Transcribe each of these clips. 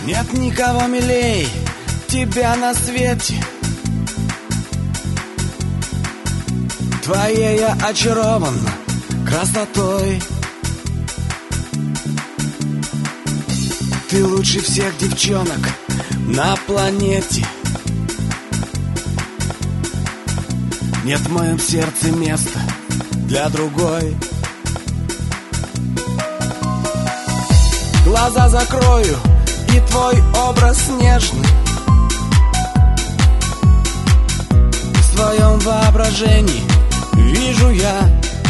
Нет никого милей тебя на свете. Твоей я очарован красотой. Ты лучше всех девчонок на планете. Нет в моем сердце места для другой. Глаза закрою, и твой образ нежный в своем воображении вижу я.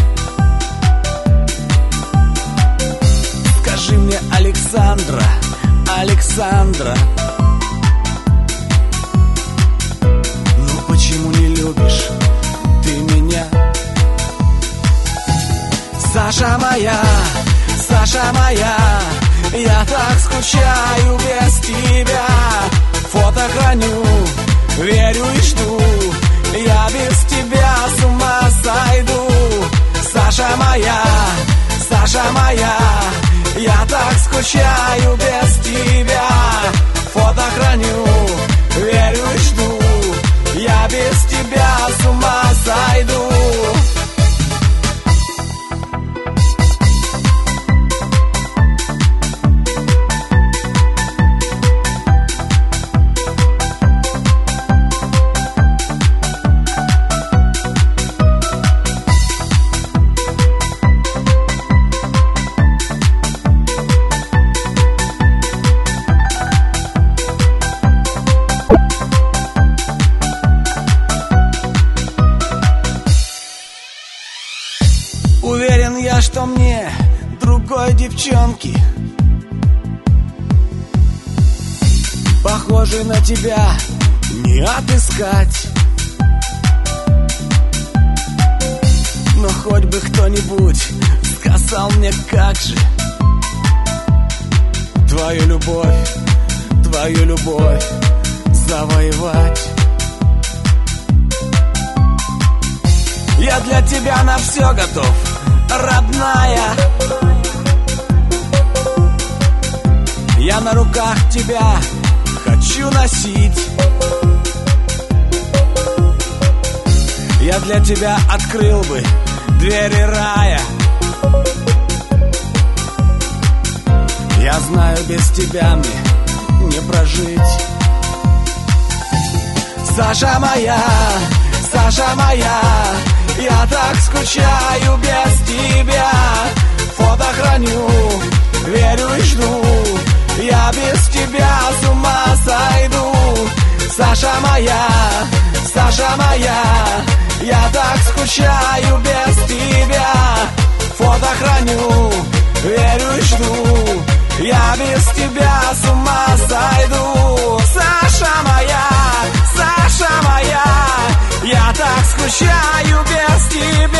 Скажи мне, Александра, Александра, ну почему не любишь ты меня? Саша моя, Саша моя, я так скучаю без тебя. Фото храню, верю и жду, я без тебя с ума сойду. Саша моя, Саша моя, я так скучаю без тебя. Фото храню, верю и жду, я без тебя с ума сойду. Уверен я, что мне другой девчонки, похожей на тебя, не отыскать. Но хоть бы кто-нибудь сказал мне, как же твою любовь завоевать. Я для тебя на все готов, родная. Я на руках тебя хочу носить. Я для тебя открыл бы двери рая. Я знаю, без тебя мне не прожить. Саша моя, Саша моя, я так скучаю без тебя. Фото храню, верю и жду, я без тебя с ума сойду. Саша моя, Саша моя, я так скучаю без тебя. Фото храню, верю и жду, я без тебя с ума сойду. Саша моя, Саша моя, я так скучаю без тебя.